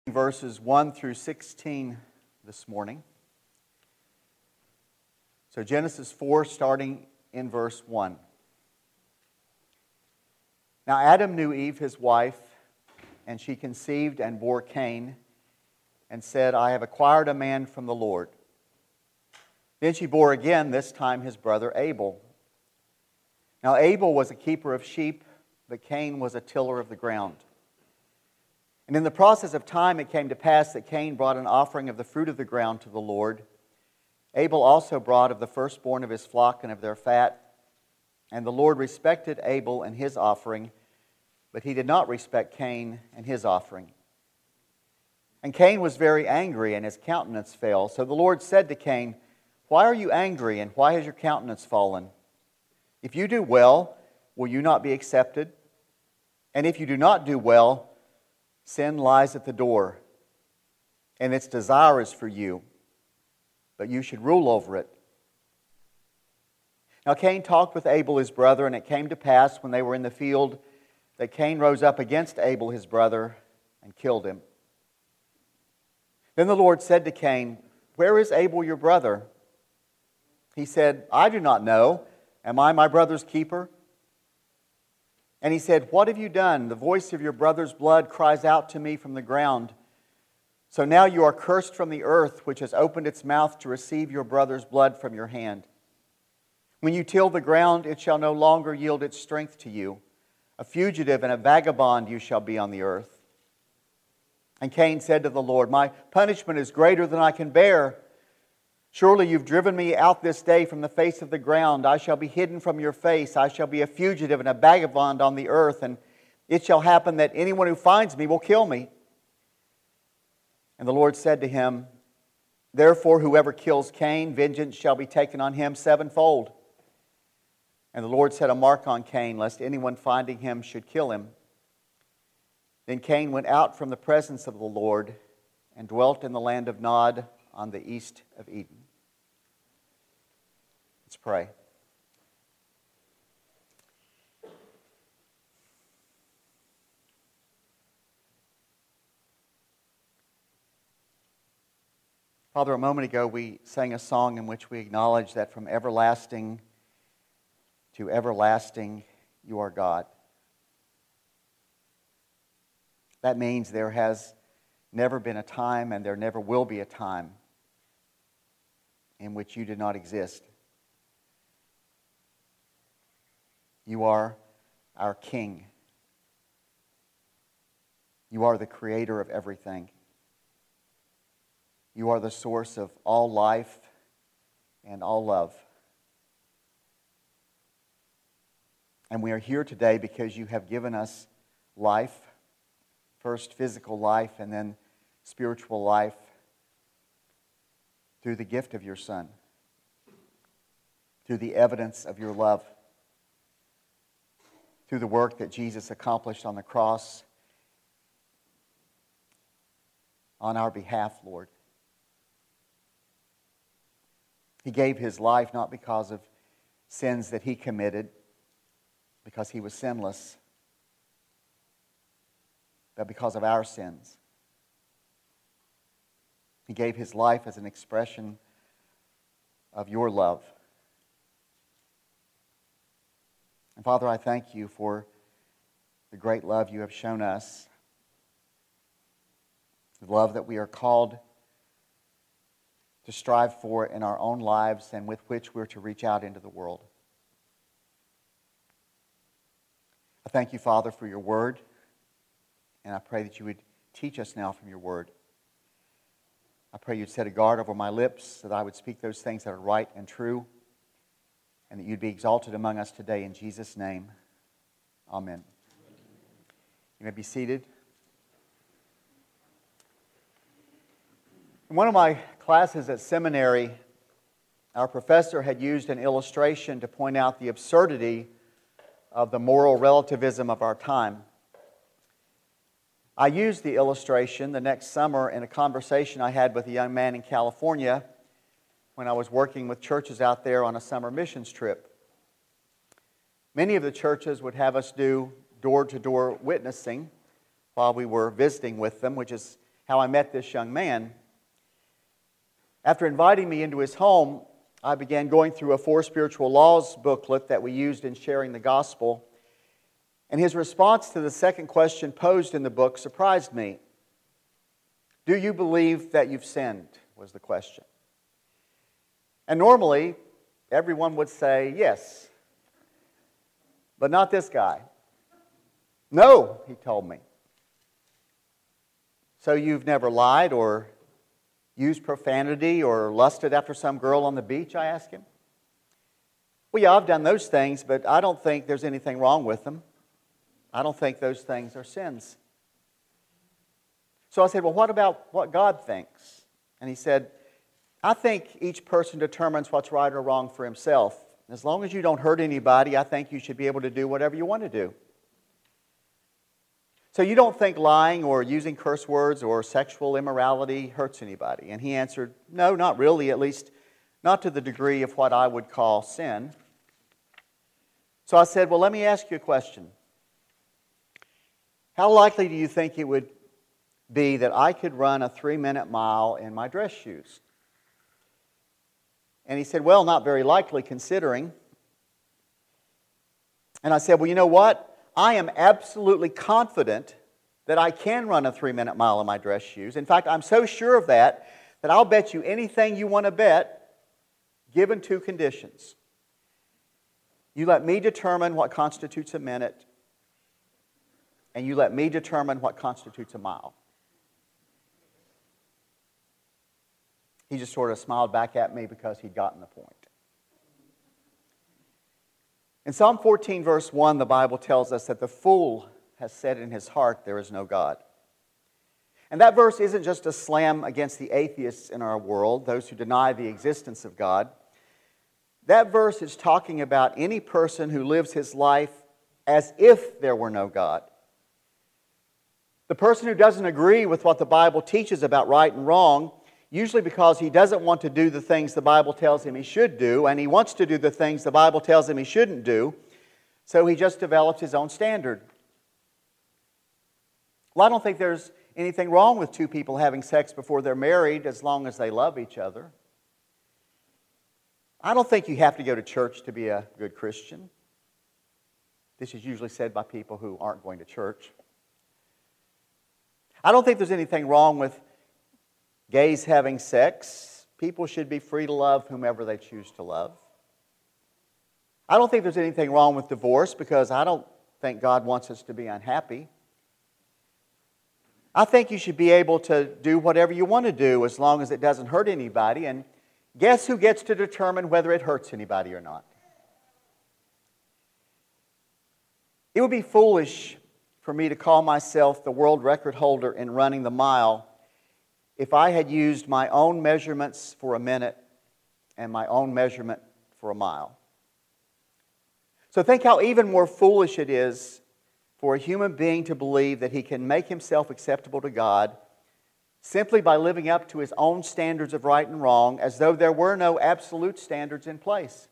Verses 1 through 16 this morning. So Genesis 4, starting in verse 1. Now Adam knew Eve, his wife, and she conceived and bore Cain, and said, I have acquired a man from the Lord. Then she bore again, this time his brother Abel. Now Abel was a keeper of sheep, but Cain was a tiller of the ground. And in the process of time it came to pass that Cain brought an offering of the fruit of the ground to the Lord. Abel also brought of the firstborn of his flock and of their fat. And the Lord respected Abel and his offering, but he did not respect Cain and his offering. And Cain was very angry, and his countenance fell. So the Lord said to Cain, Why are you angry, and why has your countenance fallen? If you do well, will you not be accepted? And if you do not do well, sin lies at the door, and its desire is for you, but you should rule over it. Now Cain talked with Abel his brother, and it came to pass when they were in the field that Cain rose up against Abel his brother and killed him. Then the Lord said to Cain, Where is Abel your brother? He said, I do not know. Am I my brother's keeper? And he said, What have you done? The voice of your brother's blood cries out to me from the ground. So now you are cursed from the earth, which has opened its mouth to receive your brother's blood from your hand. When you till the ground, it shall no longer yield its strength to you. A fugitive and a vagabond you shall be on the earth. And Cain said to the Lord, My punishment is greater than I can bear. Surely you've driven me out this day from the face of the ground. I shall be hidden from your face. I shall be a fugitive and a vagabond on the earth. And it shall happen that anyone who finds me will kill me. And the Lord said to him, Therefore whoever kills Cain, vengeance shall be taken on him sevenfold. And the Lord set a mark on Cain, lest anyone finding him should kill him. Then Cain went out from the presence of the Lord and dwelt in the land of Nod on the east of Eden. Let's pray. Father, a moment ago we sang a song in which we acknowledged that from everlasting to everlasting you are God. That means there has never been a time, and there never will be a time, in which you did not exist. You are our King. You are the creator of everything. You are the source of all life and all love. And we are here today because you have given us life, first physical life and then spiritual life, through the gift of your Son, through the evidence of your love, through the work that Jesus accomplished on the cross on our behalf, Lord. He gave his life not because of sins that he committed, because he was sinless, but because of our sins. He gave his life as an expression of your love. And Father, I thank you for the great love you have shown us, the love that we are called to strive for in our own lives and with which we're to reach out into the world. I thank you, Father, for your word, and I pray that you would teach us now from your word. I pray you'd set a guard over my lips, that I would speak those things that are right and true, and that you'd be exalted among us today in Jesus' name. Amen. You may be seated. In one of my classes at seminary, our professor had used an illustration to point out the absurdity of the moral relativism of our time. I used the illustration the next summer in a conversation I had with a young man in California when I was working with churches out there on a summer missions trip. Many of the churches would have us do door-to-door witnessing while we were visiting with them, which is how I met this young man. After inviting me into his home, I began going through a 4 Spiritual Laws booklet that we used in sharing the gospel. And his response to the second question posed in the book surprised me. Do you believe that you've sinned? Was the question. And normally, everyone would say yes. But not this guy. No, he told me. So you've never lied or used profanity or lusted after some girl on the beach, I asked him. Well, yeah, I've done those things, but I don't think there's anything wrong with them. I don't think those things are sins. So I said, well, what about what God thinks? And he said, I think each person determines what's right or wrong for himself. As long as you don't hurt anybody, I think you should be able to do whatever you want to do. So you don't think lying or using curse words or sexual immorality hurts anybody? And he answered, no, not really, at least not to the degree of what I would call sin. So I said, well, let me ask you a question. How likely do you think it would be that I could run a 3-minute mile in my dress shoes? And he said, well, not very likely considering. And I said, well, you know what? I am absolutely confident that I can run a 3-minute mile in my dress shoes. In fact, I'm so sure of that I'll bet you anything you want to bet, given 2 conditions. You let me determine what constitutes a minute, and you let me determine what constitutes a mile. He just sort of smiled back at me because he'd gotten the point. In Psalm 14, verse 1, the Bible tells us that the fool has said in his heart, there is no God. And that verse isn't just a slam against the atheists in our world, those who deny the existence of God. That verse is talking about any person who lives his life as if there were no God. The person who doesn't agree with what the Bible teaches about right and wrong, usually because he doesn't want to do the things the Bible tells him he should do, and he wants to do the things the Bible tells him he shouldn't do, so he just develops his own standard. Well, I don't think there's anything wrong with 2 people having sex before they're married as long as they love each other. I don't think you have to go to church to be a good Christian. This is usually said by people who aren't going to church. I don't think there's anything wrong with gays having sex. People should be free to love whomever they choose to love. I don't think there's anything wrong with divorce because I don't think God wants us to be unhappy. I think you should be able to do whatever you want to do as long as it doesn't hurt anybody. And guess who gets to determine whether it hurts anybody or not? It would be foolish for me to call myself the world record holder in running the mile if I had used my own measurements for a minute and my own measurement for a mile. So think how even more foolish it is for a human being to believe that he can make himself acceptable to God simply by living up to his own standards of right and wrong as though there were no absolute standards in place.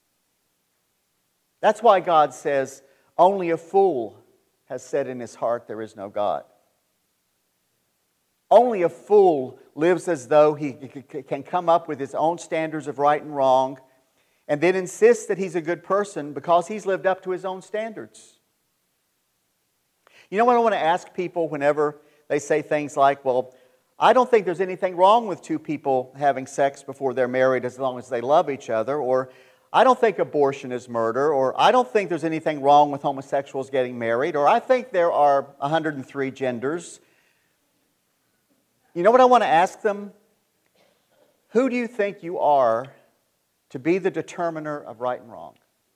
That's why God says, only a fool has said in his heart there is no God. Only a fool lives as though he can come up with his own standards of right and wrong and then insists that he's a good person because he's lived up to his own standards. You know what I want to ask people whenever they say things like, well, I don't think there's anything wrong with 2 people having sex before they're married as long as they love each other, or I don't think abortion is murder, or I don't think there's anything wrong with homosexuals getting married, or I think there are 103 genders. You know what I want to ask them? Who do you think you are to be the determiner of right and wrong?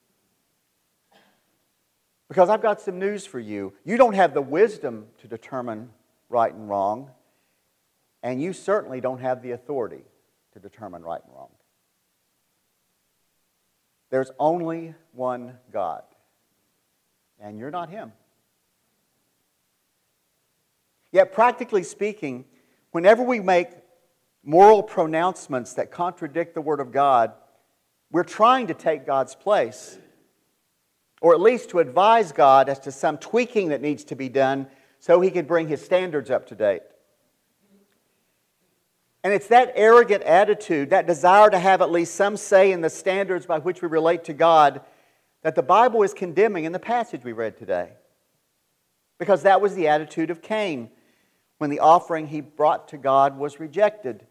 Because I've got some news for you. You don't have the wisdom to determine right and wrong, and you certainly don't have the authority to determine right and wrong. There's only one God, and you're not Him. Yet, practically speaking, whenever we make moral pronouncements that contradict the Word of God, we're trying to take God's place, or at least to advise God as to some tweaking that needs to be done so He can bring His standards up to date. And it's that arrogant attitude, that desire to have at least some say in the standards by which we relate to God, that the Bible is condemning in the passage we read today. Because that was the attitude of Cain when the offering he brought to God was rejected.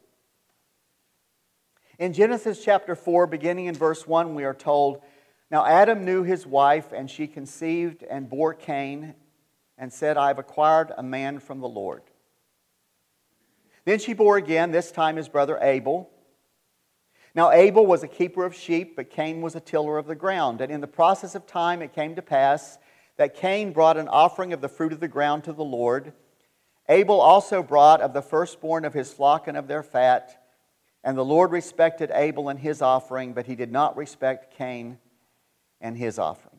In Genesis chapter 4, beginning in verse 1, we are told, "Now Adam knew his wife, and she conceived and bore Cain, and said, I have acquired a man from the Lord. Then she bore again, this time his brother Abel. Now Abel was a keeper of sheep, but Cain was a tiller of the ground. And in the process of time it came to pass that Cain brought an offering of the fruit of the ground to the Lord. Abel also brought of the firstborn of his flock and of their fat. And the Lord respected Abel and his offering, but he did not respect Cain and his offering."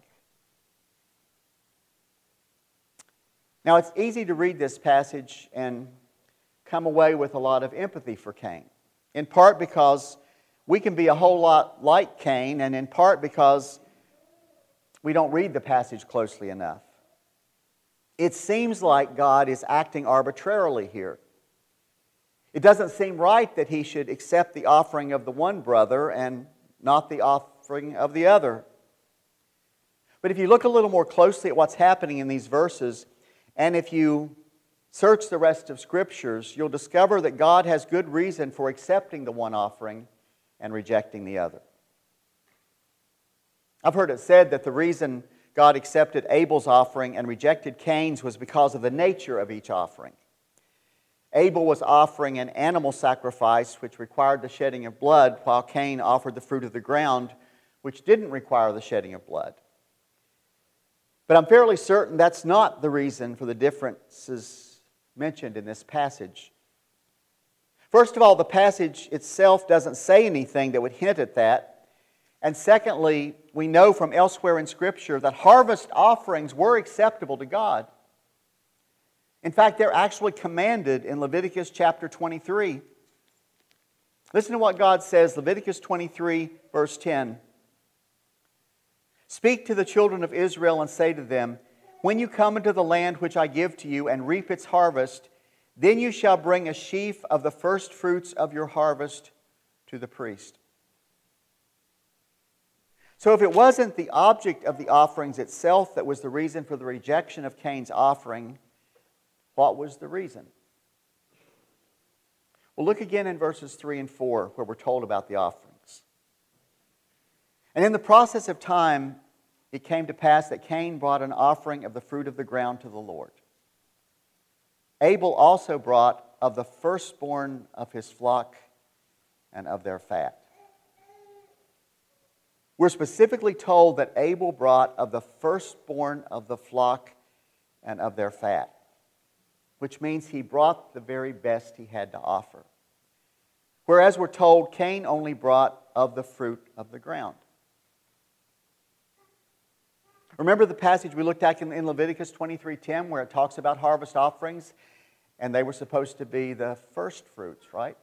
Now it's easy to read this passage and come away with a lot of empathy for Cain. In part because we can be a whole lot like Cain, and in part because we don't read the passage closely enough. It seems like God is acting arbitrarily here. It doesn't seem right that he should accept the offering of the one brother and not the offering of the other. But if you look a little more closely at what's happening in these verses, and if you search the rest of Scriptures, you'll discover that God has good reason for accepting the one offering and rejecting the other. I've heard it said that the reason God accepted Abel's offering and rejected Cain's was because of the nature of each offering. Abel was offering an animal sacrifice which required the shedding of blood, while Cain offered the fruit of the ground, which didn't require the shedding of blood. But I'm fairly certain that's not the reason for the differences mentioned in this passage. First of all, the passage itself doesn't say anything that would hint at that. And secondly, we know from elsewhere in Scripture that harvest offerings were acceptable to God. In fact, they're actually commanded in Leviticus chapter 23. Listen to what God says, Leviticus 23, verse 10. "Speak to the children of Israel and say to them, when you come into the land which I give to you and reap its harvest, then you shall bring a sheaf of the first fruits of your harvest to the priest." So if it wasn't the object of the offerings itself that was the reason for the rejection of Cain's offering, what was the reason? Well, look again in verses 3 and 4 where we're told about the offerings. "And in the process of time, it came to pass that Cain brought an offering of the fruit of the ground to the Lord. Abel also brought of the firstborn of his flock and of their fat." We're specifically told that Abel brought of the firstborn of the flock and of their fat, which means he brought the very best he had to offer. Whereas we're told Cain only brought of the fruit of the ground. Remember the passage we looked at in Leviticus 23:10 where it talks about harvest offerings, and they were supposed to be the first fruits, right?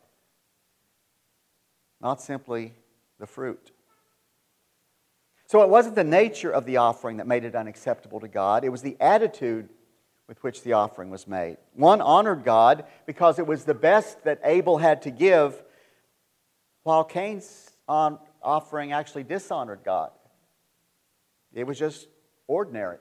Not simply the fruit. So it wasn't the nature of the offering that made it unacceptable to God. It was the attitude with which the offering was made. One honored God because it was the best that Abel had to give, while Cain's offering actually dishonored God. It was just ordinary.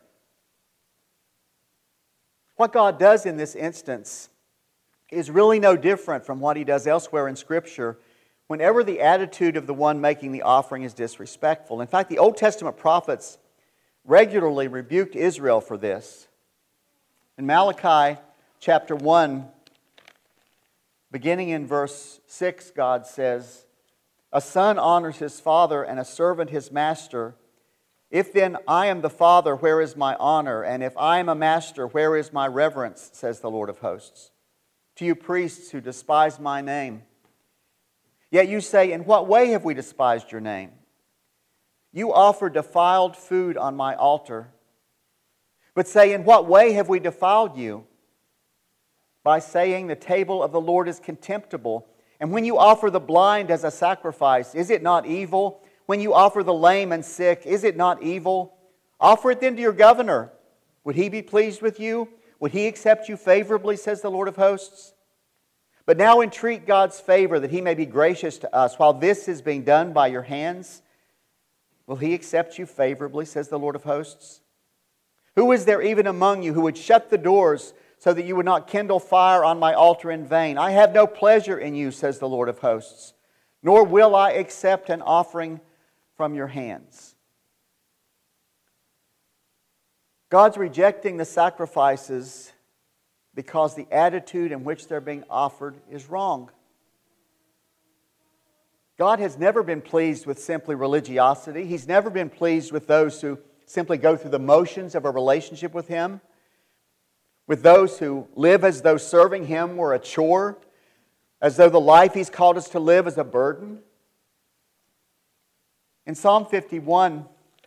What God does in this instance is really no different from what He does elsewhere in Scripture whenever the attitude of the one making the offering is disrespectful. In fact, the Old Testament prophets regularly rebuked Israel for this. In Malachi chapter 1, beginning in verse 6, God says, "A son honors his father and a servant his master. If then I am the father, where is my honor? And if I am a master, where is my reverence? Says the Lord of hosts. To you priests who despise my name. Yet you say, in what way have we despised your name? You offer defiled food on my altar. But say, in what way have we defiled you? By saying the table of the Lord is contemptible. And when you offer the blind as a sacrifice, is it not evil? When you offer the lame and sick, is it not evil? Offer it then to your governor. Would he be pleased with you? Would he accept you favorably, says the Lord of hosts? But now entreat God's favor that He may be gracious to us. While this is being done by your hands, will He accept you favorably, says the Lord of hosts? Who is there even among you who would shut the doors so that you would not kindle fire on my altar in vain? I have no pleasure in you, says the Lord of hosts, nor will I accept an offering from your hands. God's rejecting the sacrifices because the attitude in which they're being offered is wrong. God has never been pleased with simply religiosity. He's never been pleased with those who simply go through the motions of a relationship with Him, with those who live as though serving Him were a chore, as though the life He's called us to live is a burden. In Psalm 51,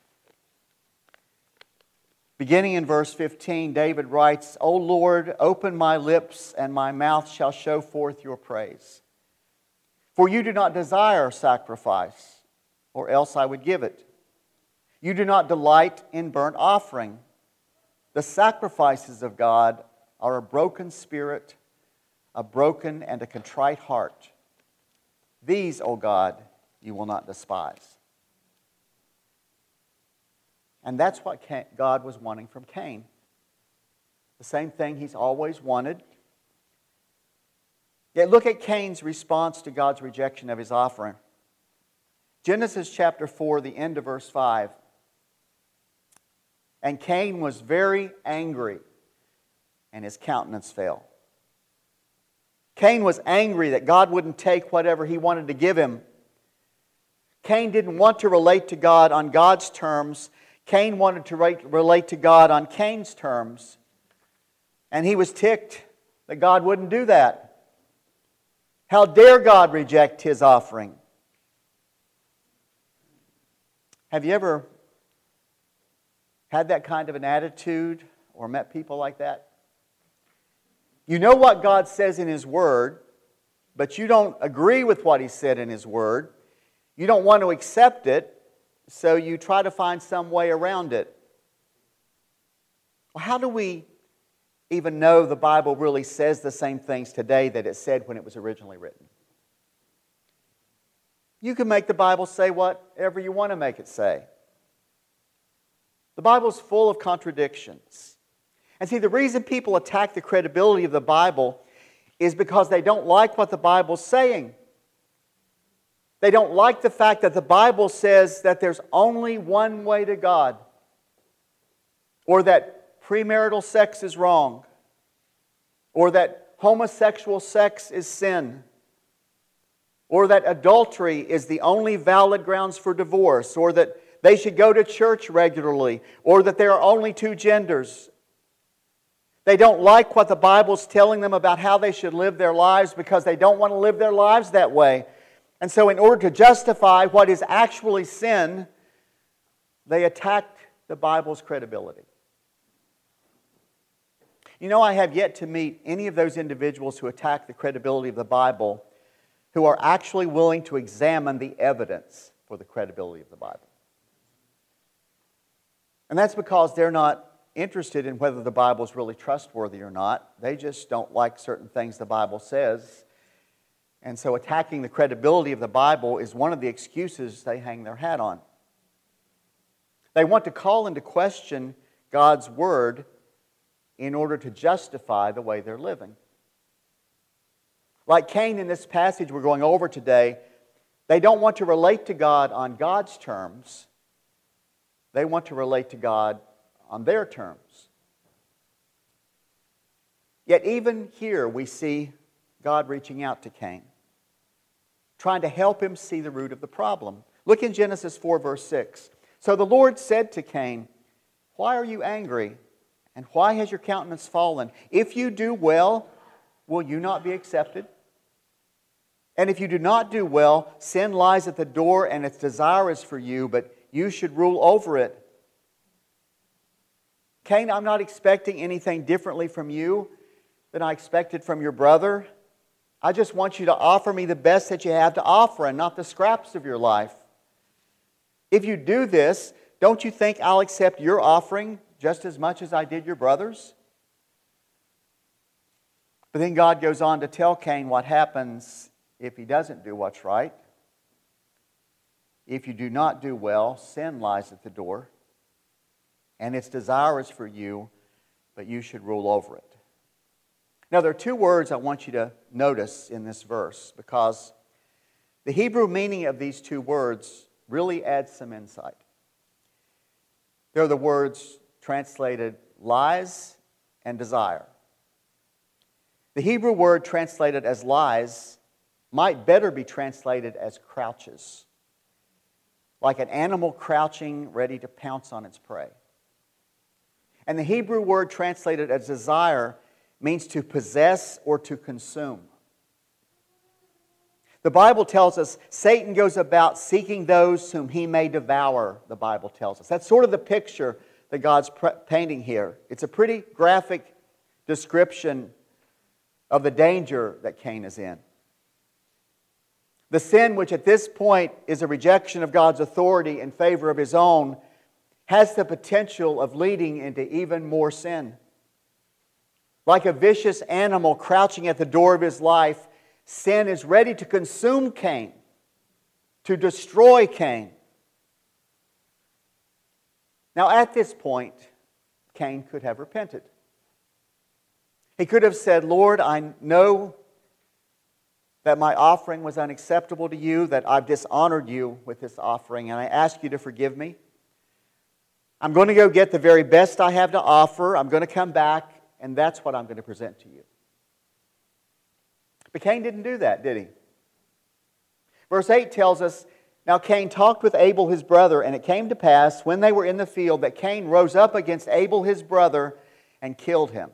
beginning in verse 15, David writes, O Lord, open my lips, and my mouth shall show forth your praise. For you do not desire sacrifice, or else I would give it. You do not delight in burnt offering. The sacrifices of God are a broken spirit, a broken and a contrite heart. These, O God, you will not despise. And that's what God was wanting from Cain. The same thing He's always wanted. Yet look at Cain's response to God's rejection of his offering. Genesis chapter 4, the end of verse 5. And Cain was very angry, and his countenance fell. Cain was angry that God wouldn't take whatever he wanted to give him. Cain didn't want to relate to God on God's terms. Cain wanted to relate to God on Cain's terms. And he was ticked that God wouldn't do that. How dare God reject His offering? Have you ever had that kind of an attitude or met people like that? You know what God says in His Word, but you don't agree with what He said in His Word. You don't want to accept it, so you try to find some way around it. Well, how do we even know the Bible really says the same things today that it said when it was originally written? You can make the Bible say whatever you want to make it say. The Bible's full of contradictions. And see, the reason people attack the credibility of the Bible is because they don't like what the Bible's saying. They don't like the fact that the Bible says that there's only one way to God, or that premarital sex is wrong, or that homosexual sex is sin, or that adultery is the only valid grounds for divorce, or that they should go to church regularly, or that there are only two genders. They don't like what the Bible's telling them about how they should live their lives because they don't want to live their lives that way. And so in order to justify what is actually sin, they attack the Bible's credibility. You know, I have yet to meet any of those individuals who attack the credibility of the Bible who are actually willing to examine the evidence for the credibility of the Bible. And that's because they're not interested in whether the Bible is really trustworthy or not. They just don't like certain things the Bible says. And so attacking the credibility of the Bible is one of the excuses they hang their hat on. They want to call into question God's Word in order to justify the way they're living. Like Cain in this passage we're going over today, they don't want to relate to God on God's terms. They want to relate to God on their terms. Yet even here we see God reaching out to Cain, trying to help him see the root of the problem. Look in Genesis 4, verse 6. So the Lord said to Cain, "Why are you angry? And why has your countenance fallen? If you do well, will you not be accepted? And if you do not do well, sin lies at the door and its desire is for you, but you should rule over it." Cain, I'm not expecting anything differently from you than I expected from your brother. I just want you to offer me the best that you have to offer and not the scraps of your life. If you do this, don't you think I'll accept your offering just as much as I did your brother's? But then God goes on to tell Cain what happens if he doesn't do what's right. If you do not do well, sin lies at the door, and its desire is for you, but you should rule over it. Now, there are two words I want you to notice in this verse, because the Hebrew meaning of these two words really adds some insight. They're the words translated lies and desire. The Hebrew word translated as lies might better be translated as crouches, like an animal crouching ready to pounce on its prey. And the Hebrew word translated as desire means to possess or to consume. The Bible tells us Satan goes about seeking those whom he may devour, the Bible tells us. That's sort of the picture that God's painting here. It's a pretty graphic description of the danger that Cain is in. The sin, which at this point is a rejection of God's authority in favor of his own, has the potential of leading into even more sin. Like a vicious animal crouching at the door of his life, sin is ready to consume Cain, to destroy Cain. Now, at this point, Cain could have repented. He could have said, Lord, I know that my offering was unacceptable to you, that I've dishonored you with this offering, and I ask you to forgive me. I'm going to go get the very best I have to offer. I'm going to come back, and that's what I'm going to present to you. But Cain didn't do that, did he? Verse 8 tells us, now Cain talked with Abel his brother, and it came to pass, when they were in the field, that Cain rose up against Abel his brother and killed him.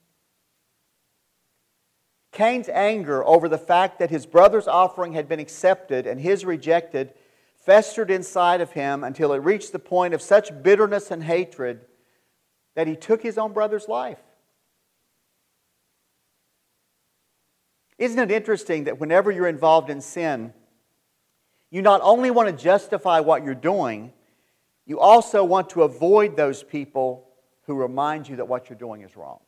Cain's anger over the fact that his brother's offering had been accepted and his rejected festered inside of him until it reached the point of such bitterness and hatred that he took his own brother's life. Isn't it interesting that whenever you're involved in sin, you not only want to justify what you're doing, you also want to avoid those people who remind you that what you're doing is wrong.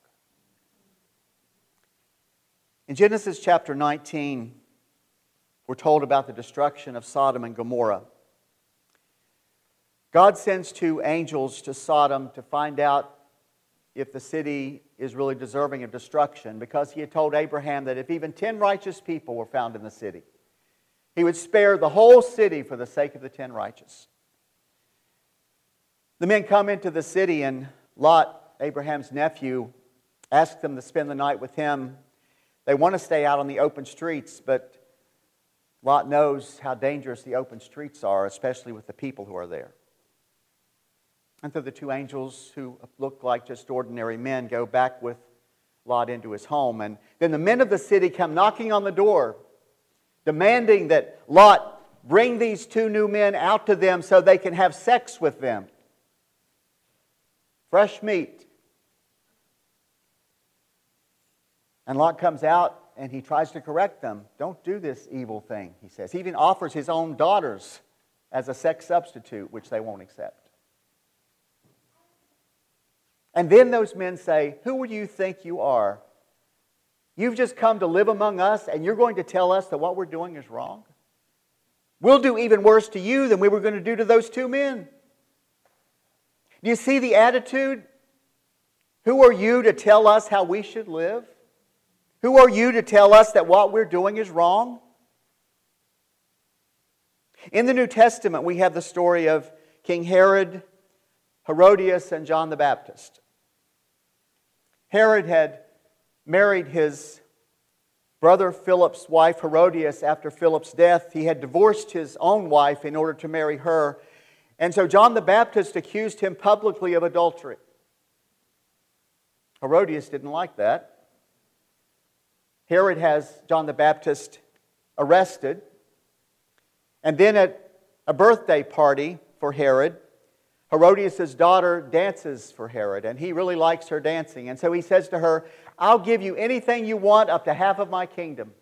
In Genesis chapter 19, we're told about the destruction of Sodom and Gomorrah. God sends two angels to Sodom to find out if the city is really deserving of destruction, because he had told Abraham that if even 10 righteous people were found in the city, he would spare the whole city for the sake of the 10 righteous. The men come into the city, and Lot, Abraham's nephew, asks them to spend the night with him. They want to stay out on the open streets, but Lot knows how dangerous the open streets are, especially with the people who are there. And so the two angels, who look like just ordinary men, go back with Lot into his home. And then the men of the city come knocking on the door, demanding that Lot bring these two new men out to them so they can have sex with them. Fresh meat. And Lot comes out and he tries to correct them. Don't do this evil thing, he says. He even offers his own daughters as a sex substitute, which they won't accept. And then those men say, who do you think you are? You've just come to live among us, and you're going to tell us that what we're doing is wrong? We'll do even worse to you than we were going to do to those two men. Do you see the attitude? Who are you to tell us how we should live? Who are you to tell us that what we're doing is wrong? In the New Testament, we have the story of King Herod, Herodias, and John the Baptist. Herod had married his brother Philip's wife Herodias after Philip's death. He had divorced his own wife in order to marry her. And so John the Baptist accused him publicly of adultery. Herodias didn't like that. Herod has John the Baptist arrested. And then at a birthday party for Herod, Herodias' daughter dances for Herod, and he really likes her dancing. And so he says to her, I'll give you anything you want up to half of my kingdom.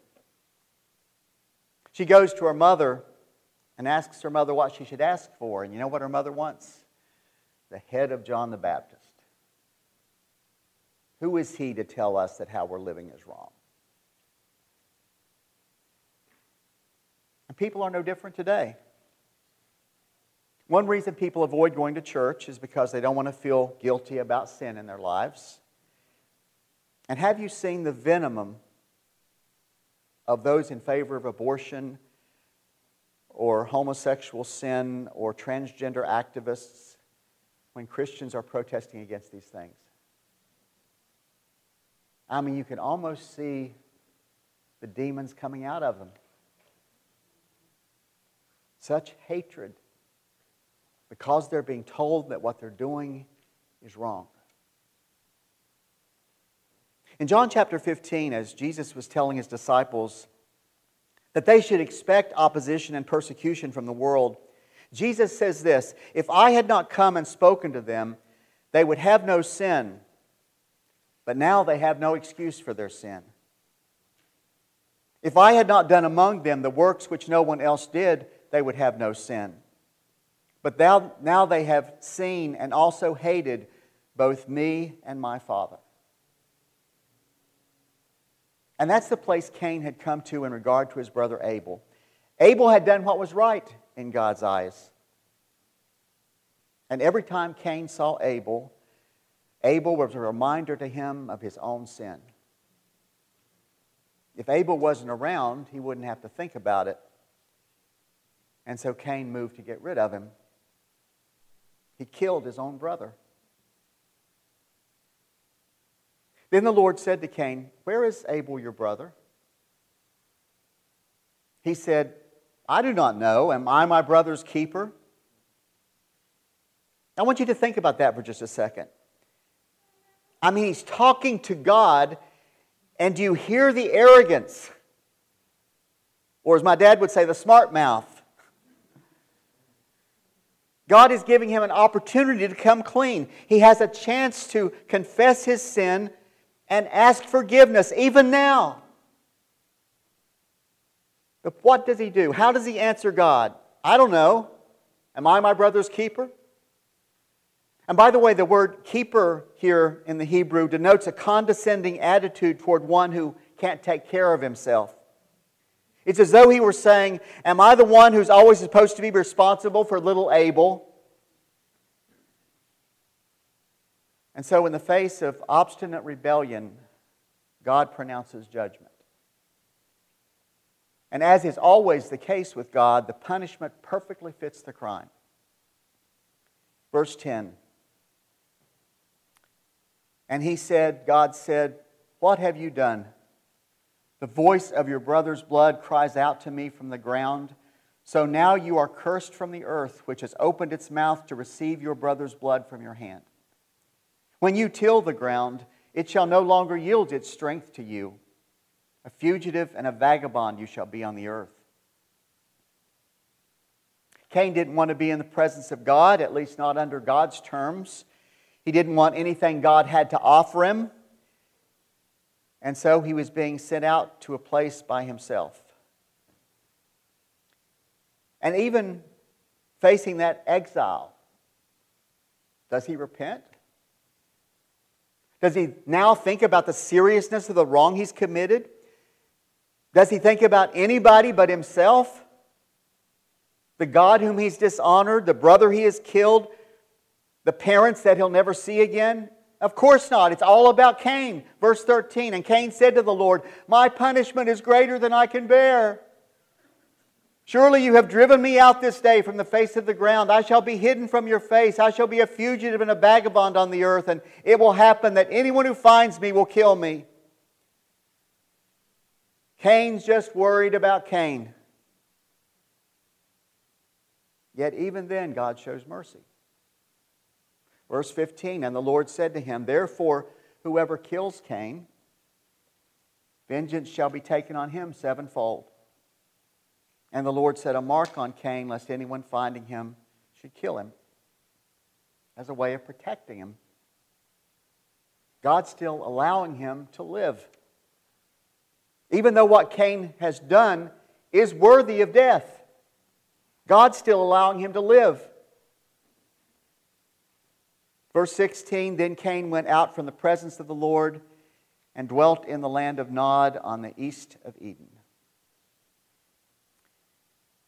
She goes to her mother and asks her mother what she should ask for. And you know what her mother wants? The head of John the Baptist. Who is he to tell us that how we're living is wrong? people are no different today. One reason people avoid going to church is because they don't want to feel guilty about sin in their lives. And have you seen the venom of those in favor of abortion or homosexual sin or transgender activists when Christians are protesting against these things? I mean, you can almost see the demons coming out of them. Such hatred because they're being told that what they're doing is wrong. In John chapter 15, as Jesus was telling His disciples that they should expect opposition and persecution from the world, Jesus says this, "If I had not come and spoken to them, they would have no sin, but now they have no excuse for their sin. If I had not done among them the works which no one else did, they would have no sin. But now they have seen and also hated both me and my Father." And that's the place Cain had come to in regard to his brother Abel. Abel had done what was right in God's eyes. And every time Cain saw Abel, Abel was a reminder to him of his own sin. If Abel wasn't around, he wouldn't have to think about it. And so Cain moved to get rid of him. He killed his own brother. Then the Lord said to Cain, "Where is Abel your brother?" He said, "I do not know. Am I my brother's keeper?" I want you to think about that for just a second. I mean, he's talking to God, and do you hear the arrogance? Or as my dad would say, the smart mouth. God is giving him an opportunity to come clean. He has a chance to confess his sin and ask forgiveness, even now. But what does he do? How does he answer God? I don't know. Am I my brother's keeper? And by the way, the word keeper here in the Hebrew denotes a condescending attitude toward one who can't take care of himself. It's as though he were saying, am I the one who's always supposed to be responsible for little Abel? And so in the face of obstinate rebellion, God pronounces judgment. And as is always the case with God, the punishment perfectly fits the crime. Verse 10. And he said, God said, "What have you done? The voice of your brother's blood cries out to me from the ground. So now you are cursed from the earth, which has opened its mouth to receive your brother's blood from your hand. When you till the ground, it shall no longer yield its strength to you. A fugitive and a vagabond you shall be on the earth." Cain didn't want to be in the presence of God, at least not under God's terms. He didn't want anything God had to offer him. And so he was being sent out to a place by himself. And even facing that exile, does he repent? Does he now think about the seriousness of the wrong he's committed? Does he think about anybody but himself? The God whom he's dishonored, the brother he has killed, the parents that he'll never see again? Of course not. It's all about Cain. Verse 13, and Cain said to the Lord, "My punishment is greater than I can bear. Surely you have driven me out this day from the face of the ground. I shall be hidden from your face. I shall be a fugitive and a vagabond on the earth, and it will happen that anyone who finds me will kill me." Cain's just worried about Cain. Yet even then, God shows mercy. Verse 15, and the Lord said to him, "Therefore, whoever kills Cain, vengeance shall be taken on him sevenfold." And the Lord set a mark on Cain, lest anyone finding him should kill him, as a way of protecting him. God's still allowing him to live. Even though what Cain has done is worthy of death, God's still allowing him to live. Verse 16, then Cain went out from the presence of the Lord and dwelt in the land of Nod on the east of Eden.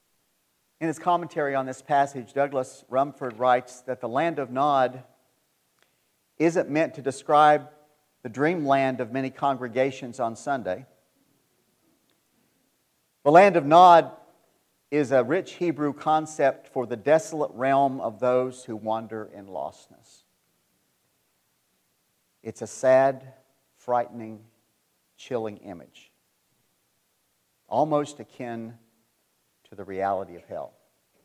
In his commentary on this passage, Douglas Rumford writes that the land of Nod isn't meant to describe the dreamland of many congregations on Sunday. The land of Nod is a rich Hebrew concept for the desolate realm of those who wander in lostness. It's a sad, frightening, chilling image, almost akin to the reality of hell.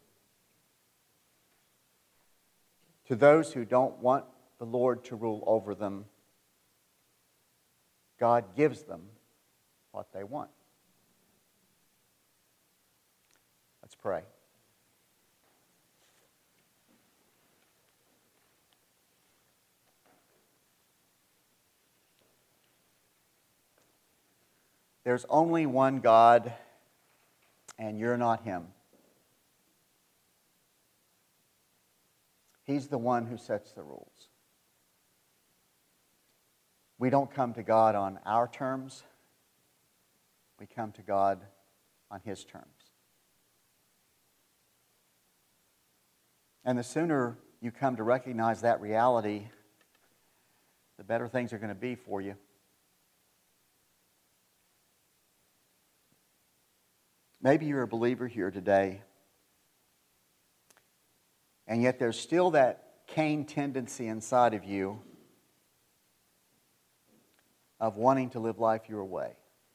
To those who don't want the Lord to rule over them, God gives them what they want. Let's pray. There's only one God, and you're not Him. He's the one who sets the rules. We don't come to God on our terms. We come to God on His terms. And the sooner you come to recognize that reality, the better things are going to be for you. Maybe you're a believer here today, and yet there's still that Cain tendency inside of you of wanting to live life your way,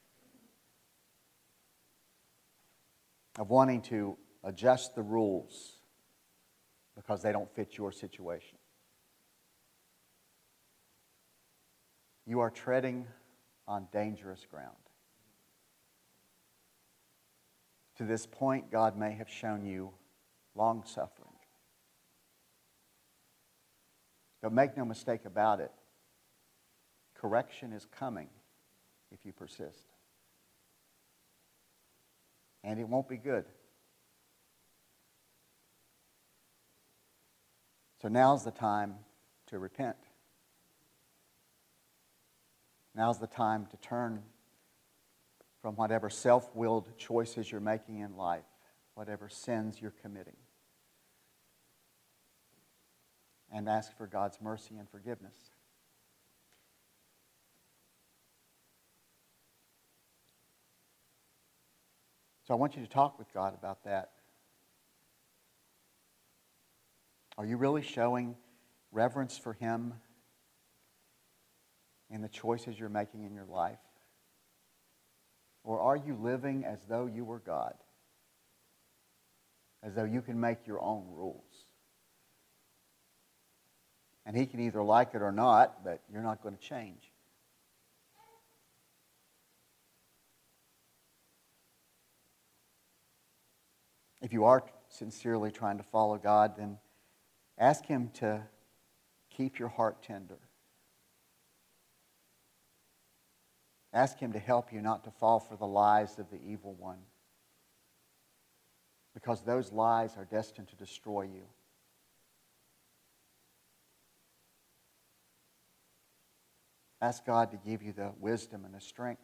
of wanting to adjust the rules because they don't fit your situation. You are treading on dangerous ground. To this point, God may have shown you long-suffering. But make no mistake about it, correction is coming if you persist. And it won't be good. So now's the time to repent. Now's the time to turn from whatever self-willed choices you're making in life, whatever sins you're committing, and ask for God's mercy and forgiveness. So I want you to talk with God about that. Are you really showing reverence for Him in the choices you're making in your life? Or are you living as though you were God? As though you can make your own rules? And He can either like it or not, but you're not going to change. If you are sincerely trying to follow God, then ask Him to keep your heart tender. Ask Him to help you not to fall for the lies of the evil one, because those lies are destined to destroy you. Ask God to give you the wisdom and the strength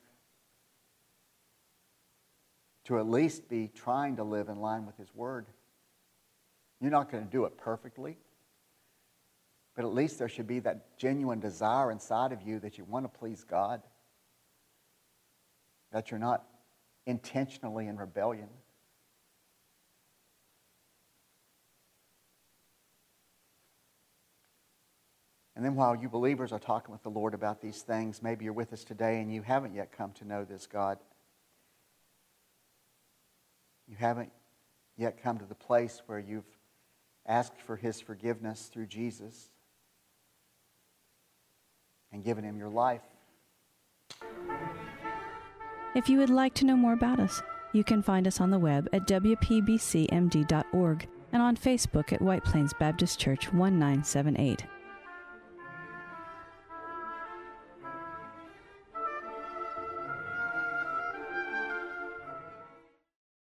to at least be trying to live in line with His Word. You're not going to do it perfectly, but at least there should be that genuine desire inside of you that you want to please God, that you're not intentionally in rebellion. And then while you believers are talking with the Lord about these things, maybe you're with us today and you haven't yet come to know this God. You haven't yet come to the place where you've asked for His forgiveness through Jesus and given Him your life. If you would like to know more about us, you can find us on the web at wpbcmd.org and on Facebook at White Plains Baptist Church 1978.